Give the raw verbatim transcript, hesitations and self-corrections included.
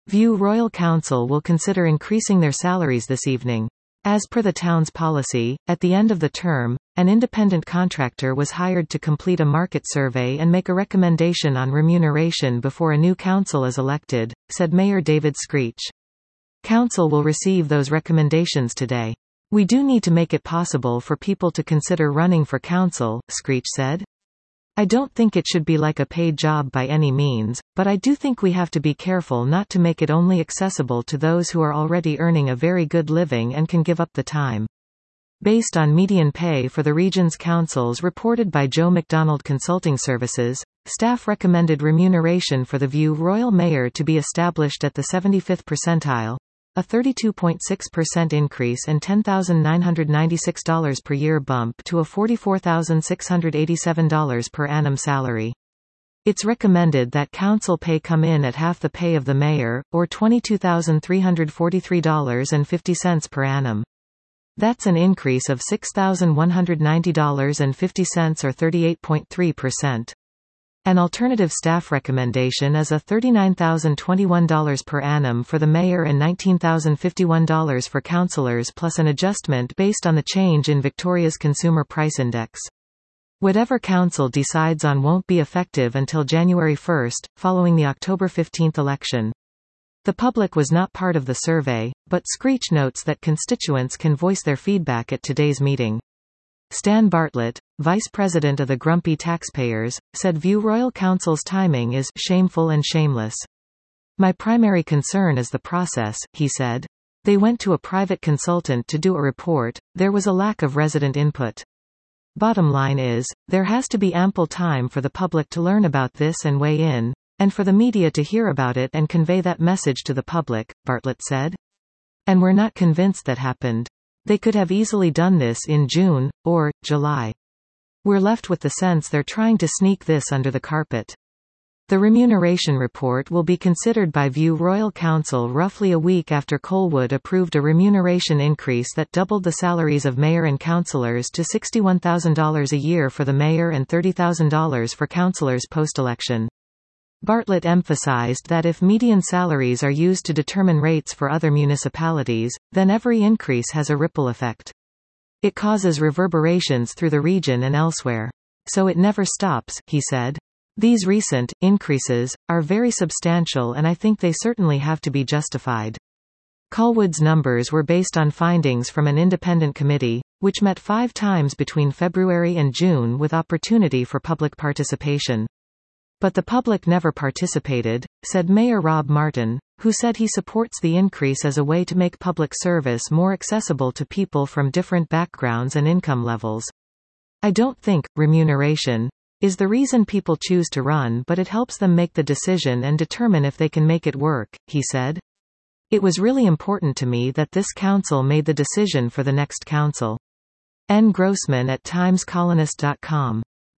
View Royal Council will consider increasing their salaries this evening. As per the town's policy, at the end of the term, an independent contractor was hired to complete a market survey and make a recommendation on remuneration before a new council is elected, said Mayor David Screech. Council will receive those recommendations today. We do need to make it possible for people to consider running for council, Screech said. I don't think it should be like a paid job by any means, but I do think we have to be careful not to make it only accessible to those who are already earning a very good living and can give up the time. Based on median pay for the region's councils reported by Joe McDonald Consulting Services, staff recommended remuneration for the View Royal Mayor to be established at the seventy-fifth percentile, a thirty-two point six percent increase and ten thousand nine hundred ninety-six dollars per year bump to a forty-four thousand six hundred eighty-seven dollars per annum salary. It's recommended that council pay come in at half the pay of the mayor, or twenty-two thousand three hundred forty-three dollars and fifty cents per annum. That's an increase of six thousand one hundred ninety dollars and fifty cents or thirty-eight point three percent. An alternative staff recommendation is a thirty-nine thousand twenty-one dollars per annum for the mayor and nineteen thousand fifty-one dollars for councillors, plus an adjustment based on the change in Victoria's Consumer Price Index. Whatever council decides on won't be effective until January first, following the October fifteenth election. The public was not part of the survey, but Screech notes that constituents can voice their feedback at today's meeting. Stan Bartlett, vice president of the Grumpy Taxpayers, said View Royal Council's timing is shameful and shameless. My primary concern is the process, he said. They went to a private consultant to do a report, there was a lack of resident input. Bottom line is, there has to be ample time for the public to learn about this and weigh in, and for the media to hear about it and convey that message to the public, Bartlett said. And we're not convinced that happened. They could have easily done this in June, or July. We're left with the sense they're trying to sneak this under the carpet. The remuneration report will be considered by View Royal Council roughly a week after Colwood approved a remuneration increase that doubled the salaries of mayor and councillors to sixty-one thousand dollars a year for the mayor and thirty thousand dollars for councillors post-election. Bartlett emphasized that if median salaries are used to determine rates for other municipalities, then every increase has a ripple effect. It causes reverberations through the region and elsewhere. So it never stops, he said. These recent increases are very substantial and I think they certainly have to be justified. Colwood's numbers were based on findings from an independent committee, which met five times between February and June with opportunity for public participation. But the public never participated, said Mayor Rob Martin, who said he supports the increase as a way to make public service more accessible to people from different backgrounds and income levels. I don't think remuneration is the reason people choose to run, but it helps them make the decision and determine if they can make it work, he said. It was really important to me that this council made the decision for the next council. N. Grossman at times colonist dot com